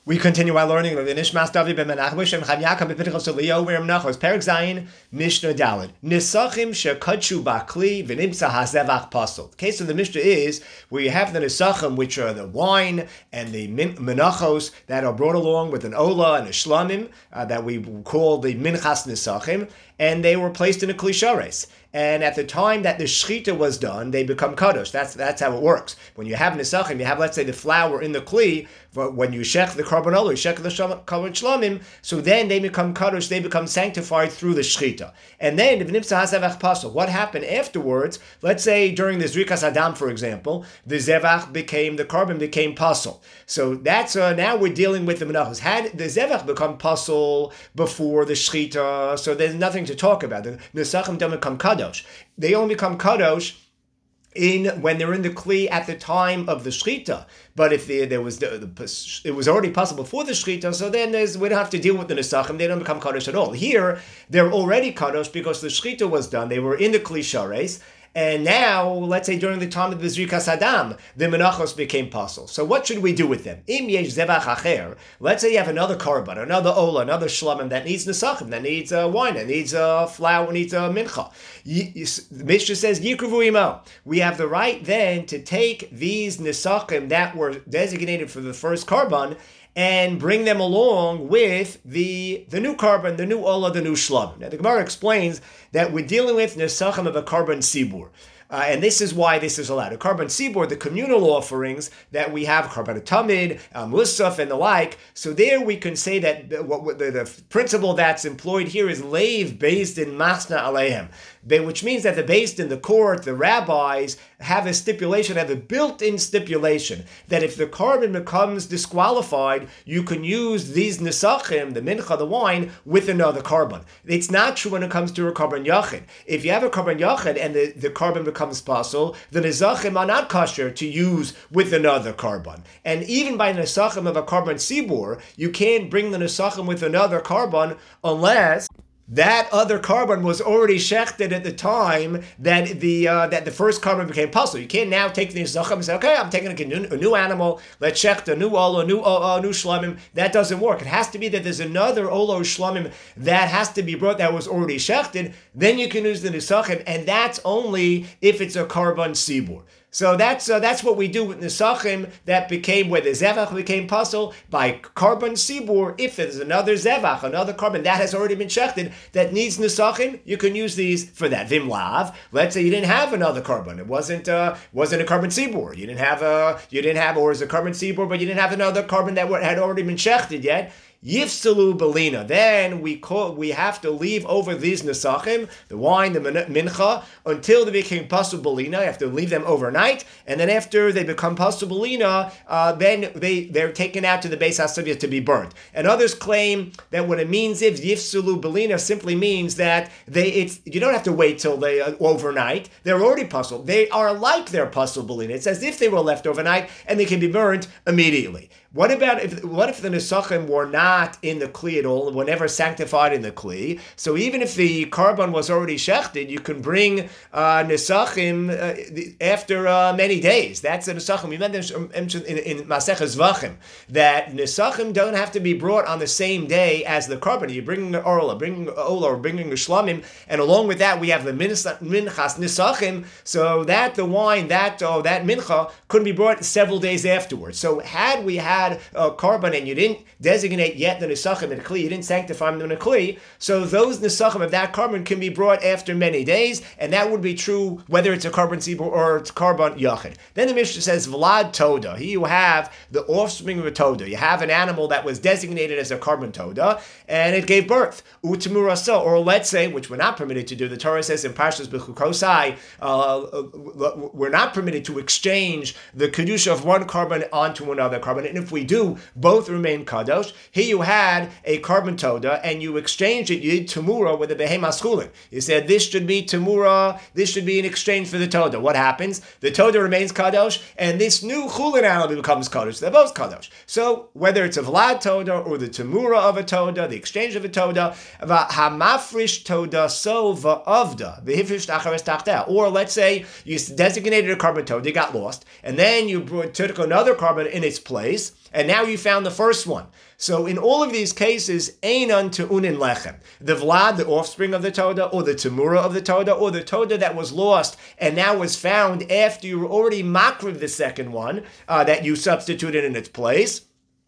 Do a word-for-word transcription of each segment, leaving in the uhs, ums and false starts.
We continue our learning of the Nishmas David ben Menachem Shem Chaim Yaakov b'Pitchos Eliyahu Miriam Nachos Perek Zayin Mishnah Daled Nisachim shekadshu bakli v'nimtza hazevach pasol. The case of the Mishnah is where you have the nisachim, which are the wine and the min- menachos that are brought along with an ola and a shlamim uh, that we call the minchas nisachim, and they were placed in a kli shares. And at the time that the shechita was done, they become kadosh. That's that's how it works. When you have nisachim, you have, let's say, the flour in the kli. When you shech the korban olah, you shech the korban shlamim, so then they become kadosh. They become sanctified through the shechita. And then the v'nimtza hazevach pasol. What happened afterwards? Let's say during the zrikas adam, for example, the zevach became the korban became pasol. So that's uh, now we're dealing with the menachos. Had the zevach become pasol before the shechita, so there's nothing to talk about. The nisachim don't become kadosh. They only become kadosh in when they're in the kli at the time of the shechita. But if the, there was the, the, it was already possible before the shechita, so then there's, we don't have to deal with the nesachim. They don't become kadosh at all. Here they're already kadosh because the shechita was done. They were in the kli shares. And now, let's say during the time of the Zrikas Adam, the menachos became pasul. So what should we do with them? Im yesh zevach acher. Let's say you have another korban, another ola, another shlamim that needs nesachim, that needs uh, wine, that needs uh, flour, needs uh, mincha. The Mishnah says, Yikruvu imo. We have the right then to take these nesachim that were designated for the first korban and bring them along with the, the new korban, the new ola, the new shlamim. Now the Gemara explains that we're dealing with nesachim of a korban sibur. Uh, and this is why this is allowed. A korban sibur, the communal offerings that we have, korban tamid, uh, musaf, and the like. So there we can say that the, what, the, the principle that's employed here is leiv based in masna alehem, which means that the based in the court, the rabbis have a stipulation, have a built-in stipulation that if the korban becomes disqualified, you can use these nesachim, the mincha, the wine, with another korban. It's not true when it comes to a korban yachid. If you have a korban yachid and the, the korban becomes pasul, the nesachim are not kosher to use with another korban. And even by nesachim of a korban sibur, you can't bring the nesachim with another korban unless that other korban was already shechted at the time that the uh, that the first korban became pasul. You can't now take the nesachim and say, okay, I'm taking a new, a new animal, let's shecht a new ola, a new uh, new shlamim. That doesn't work. It has to be that there's another ola or shlamim that has to be brought that was already shechted. Then you can use the nesachim, and that's only if it's a korban sibur. So that's uh, that's what we do with nesachim that became, where the zevach became pasul by korban sibur. If there's another zevach, another korban that has already been shechted that needs nesachim, you can use these for that. Vim lav. Let's say you didn't have another korban. It wasn't uh, wasn't a korban sibur. You didn't have a you didn't have or is a korban sibur, but you didn't have another korban that had already been shechted yet. Yifsalu belina. Then we call, we have to leave over these nesachim, the wine, the mincha, until they become pasul belina. You have to leave them overnight, and then after they become pasul belina, uh, then they they're taken out to the Beis HaSivya to be burnt. And others claim that what it means is yifsalu belina simply means that they it's you don't have to wait till they uh, overnight. They're already pasul. They are like their pasul belina. It's as if they were left overnight, and they can be burnt immediately. What about if what if the nesachim were not in the kli at all, were never sanctified in the kli? So even if the korban was already shechted, you can bring uh, nesachim uh, after uh, many days. That's a nesachim. We mentioned in, in Maseches Zvachim that nesachim don't have to be brought on the same day as the korban. You're bringing the orla, bringing the ola, or bringing the shlamim, and along with that we have the minchas nesachim. So that the wine, that oh, that mincha could be brought several days afterwards. So had we had a korban and you didn't designate yet the nesachim in a kli, you didn't sanctify them in a kli, so those nesachim of that korban can be brought after many days, and that would be true whether it's a korban sibur or it's korban yachid. Then the Mishnah says vlad toda. Here you have the offspring of a toda. You have an animal that was designated as a korban toda, and it gave birth. Utamuraso, or let's say, which we're not permitted to do. The Torah says in Parshas Bechukosai, uh, we're not permitted to exchange the kedusha of one korban onto another korban, and if we do, both remain kadosh. Here you had a korban toda, and you exchanged it, you did tamura with a behemas chulin. You said this should be tamura, this should be in exchange for the toda. What happens? The toda remains kadosh, and this new chulin animal becomes kadosh. They're both kadosh. So whether it's a vlad toda or the tamura of a toda, the exchange of a toda, hamafrish toda so va'avda v'hifrish tachares tachteh. Or let's say you designated a korban toda, you got lost, and then you brought, took another korban in its place, and now you found the first one. So in all of these cases, Einan Te'unin Lechem. The Vlad, the offspring of the Toda, or the Temura of the Toda, or the Toda that was lost and now was found after you were already makriv the second one uh, that you substituted in its place.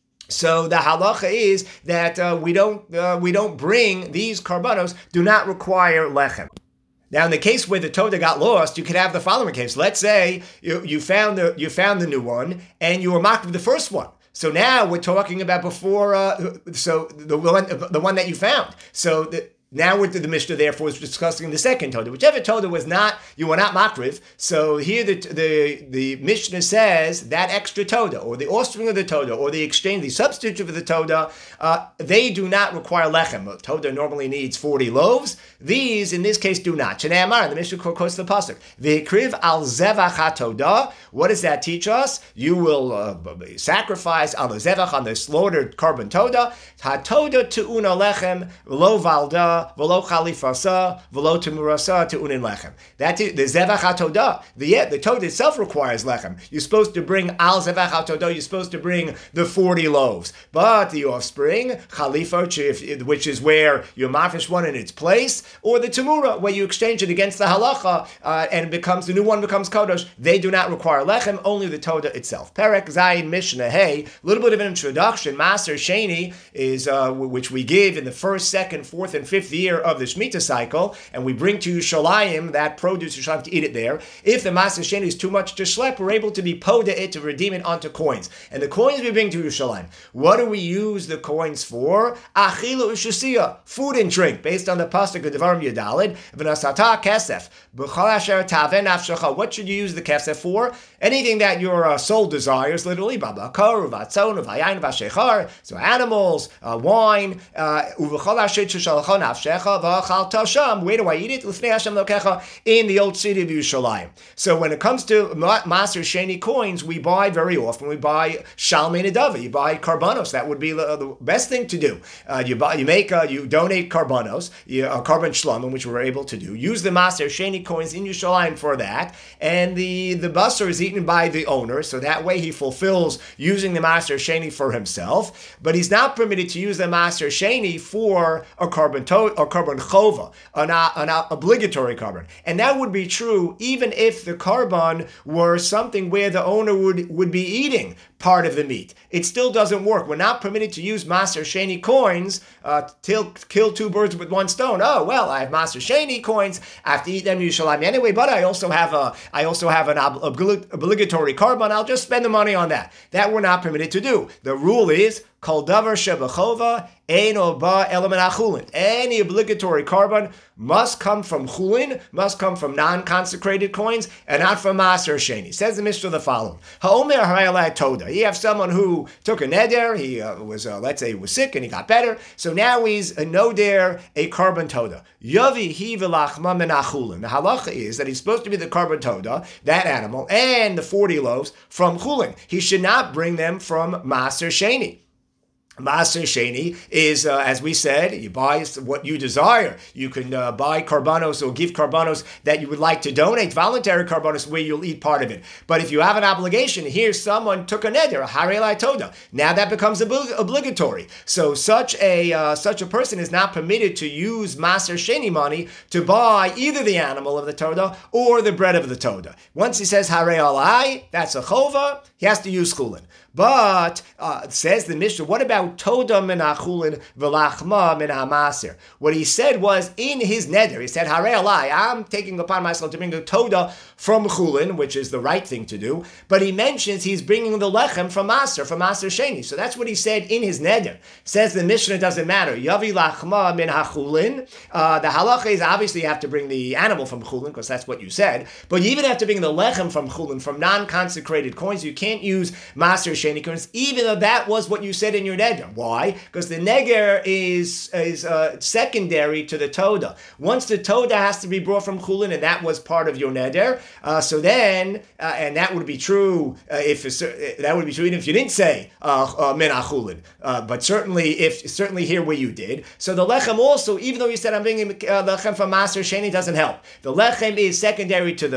So the halacha is that uh, we don't uh, we don't bring these karbanos, do not require lechem. Now, in the case where the Toda got lost, you could have the following case. Let's say you, you found the you found the new one and you were makriv the first one. So now we're talking about before, uh, so the one, the one that you found. So the, now we're, the Mishnah therefore is discussing the second Toda. Whichever Toda was not, you were not makriv. So here the, the, the Mishnah says that extra Toda, or the offspring of the Toda, or the exchange, the substitute of the Toda, uh, they do not require lechem. A Toda normally needs forty loaves. These, in this case, do not. Shnei Amar, the Mishnah quotes the pasuk. V'ikriv al zevach hatoda. What does that teach us? You will uh, sacrifice on the zevach, on the slaughtered carbon Toda. Hatoda te'una lechem, lo valda, v'lo chalifasa, v'lo temurasa te'unin lechem. That the zevach hatoda, the yeah, the Toda itself requires lechem. You're supposed to bring al zevach hatoda. You're supposed to bring the forty loaves, but the offspring chalifa, which is where you mafish one in its place, or the temura, where you exchange it against the halacha, uh, and it becomes the new one becomes kodesh. They do not require lechem, only the Toda itself. Perek Zayin Mishnah Hey, a little bit of an introduction. Maser Sheni is uh, which we give in the first, second, fourth, and fifth year of the Shemitah cycle, and we bring to Yerushalayim that produce. You should have to eat it there. If the Maser Sheni is too much to schlep, we're able to be poda it to redeem it onto coins. And the coins we bring to Yerushalayim, what do we use the coins for? Achilu u'shasiya, food and drink, based on the pasuk of Devarim Yudalid, v'nasata kesef, b'chol asher taven nafshecha. What should you use the kesef for? Anything that your uh, soul desires, literally, babakar, uvatzon, uvayayin, uvashechar, so animals, uh, wine, uv'chol asher tishalcha nafshecha, v'achal tasham. Where do I eat it? L'fnei Hashem lokecha, in the old city of Yerushalayim. So when it comes to Maser Sheni coins, we buy very often, we buy shalmei nedava, you buy karbanos. That would be the, the best thing to do. Uh, you buy, you make, uh, you donate karbanos, you, uh, carbon shlomim, which we're able to do. Use the Maser Sheni coins in Yerushalayim for that, and the the basar is eaten by the owner, so that way he fulfills using the Maser Sheni for himself. But he's not permitted to use the Maser Sheni for a carbon to, or carbon chova, an, an obligatory carbon, and that would be true even if the carbon were something where the owner would would be eating part of the meat. It still doesn't work. We're not permitted to use Maser Sheni coins uh, to kill two birds with one stone. Oh well, I have Maser Sheni coins. I have to eat them in Yerushalayim anyway, but I also have a I also have an ob- obligatory carbon. I'll just spend the money on that. That we're not permitted to do. The rule is kol davar shebachova eino ba element achulin. Any obligatory carbon must come from chulin, must come from non-consecrated coins, and not from Maser Sheni. Says the Mishnah the following: Ha'omer harayalai toda. You have someone who took a neder. He uh, was, uh, let's say, he was sick and he got better. So now he's a noder, a carbon toda. Yavi hi v'lachma min achulin. The halacha is that he's supposed to be the carbon toda, that animal, and the forty loaves from chulin. He should not bring them from Maser Sheni. Maser Sheni is, uh, as we said, you buy what you desire. You can uh, buy karbanos or give karbanos that you would like to donate, voluntary karbanos where you'll eat part of it. But if you have an obligation, here someone took a neder, a harei toda. Now that becomes ob- obligatory. So such a uh, such a person is not permitted to use Maser Sheni money to buy either the animal of the toda or the bread of the toda. Once he says harei alai, that's a chova. He has to use chulin. But, uh, says the Mishnah, what about Toda min achulin v'lachma min hamaser? What he said was, in his neder, he said, Harei alai, I'm taking upon myself to bring a Toda from chulin, which is the right thing to do, but he mentions he's bringing the lechem from Maser, from Maser Sheni. So that's what he said in his neder. Says the Mishnah, it doesn't matter. Yavi lachma min hachulin. Uh, the halacha is obviously you have to bring the animal from chulin, because that's what you said, but you even have to bring the lechem from chulin, from non-consecrated coins. You can't use Maser Sheni coins, even though that was what you said in your neder. Why? Because the neger is is uh, secondary to the toda. Once the toda has to be brought from chulin, and that was part of your neder, uh, so then, uh, and that would be true uh, if uh, that would be true even if you didn't say uh, uh, min achulin. Uh, but certainly, if certainly here where you did. So the lechem also, even though you said I'm bringing uh, lechem from Maser Sheni, doesn't help. The lechem is secondary to the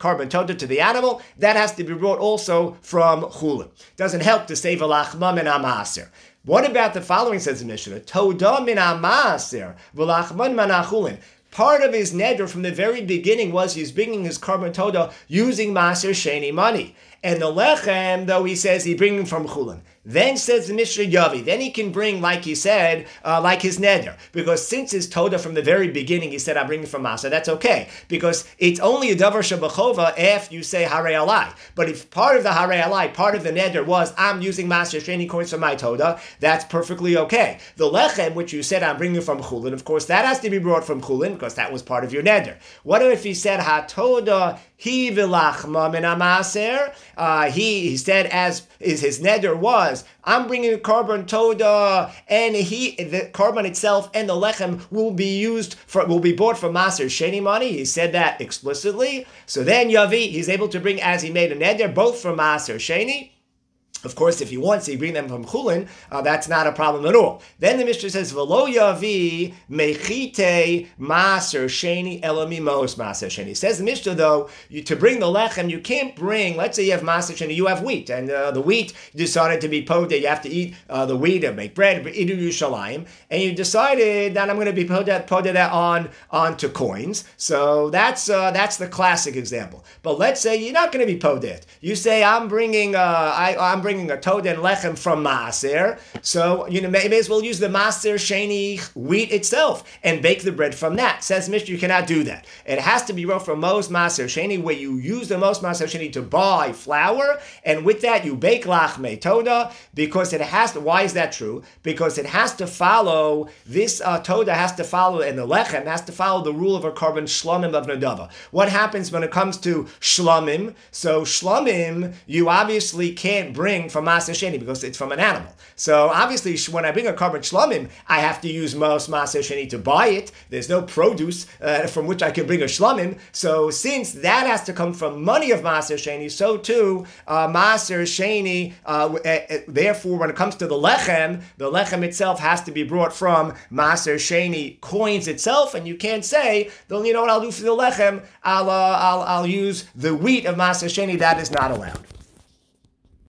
carbon toda to the animal, that has to be brought also from chulin. Doesn't help to say v'lachma min ha'maaser. What about the following, says the Mishnah? Toda min ha'maaser v'lachman min ha'chulin. Part of his neder from the very beginning was he's bringing his carbon toda using maaser sheni money. And the lechem, though, he says he bringing from chulin. Then says the Mishnah Yavi, then he can bring, like he said, uh, like his neder. Because since his toda from the very beginning, he said, I'm bringing from Masa, that's okay. Because it's only a davar shabachova if you say Harei Alai. But if part of the Harei Alai, part of the neder was, I'm using Maser Sheni coins for my toda, that's perfectly okay. The lechem, which you said, I'm bringing from chulin, of course, that has to be brought from chulin, because that was part of your neder. What if he said, Ha-toda he v'lachma min ha'maser? Uh, he, he said, as is his neder was, I'm bringing a carbon toda, and he, the carbon itself and the lechem will be used for, will be bought for maser sheni money. He said that explicitly. So then Yavi, he's able to bring, as he made a neder, both for maser sheni. Of course, if he wants to bring them from chulin, uh, that's not a problem at all. Then the Mishnah says, "V'lo yavi mechite maser sheni elami mos maser sheni." Says the Mishnah, though, you, to bring the lechem, you can't bring. Let's say you have maser sheni, you have wheat, and uh, the wheat decided to be poda. You have to eat uh, the wheat and make bread, idu Yerushalayim, and you decided that I'm going to be poda poda that on onto coins. So that's uh, that's the classic example. But let's say you're not going to be poda. You say I'm bringing uh, I, I'm bringing a toda and lechem from maaser, so you know may, may as well use the maaser sheni wheat itself and bake the bread from that. Says Mishnah, you cannot do that. It has to be brought from most maaser sheni, where you use the most maaser sheni to buy flour, and with that you bake lachme toda, because it has to. Why is that true? Because it has to follow this uh, toda has to follow, and the lechem has to follow the rule of a carbon shlomim of nadava. What happens when it comes to shlomim? So shlomim, you obviously can't bring from Maser Sheni because it's from an animal. So obviously, when I bring a carbon shlomim, I have to use most Maser Sheni to buy it. There's no produce uh, from which I can bring a shlomim. So since that has to come from money of Maser Sheni, so too uh, Maser Sheni. Uh, uh, therefore, when it comes to the lechem, the lechem itself has to be brought from Maser Sheni coins itself, and you can't say, "Then you know what I'll do for the lechem? I'll uh, I'll I'll use the wheat of Maser Sheni." That is not allowed.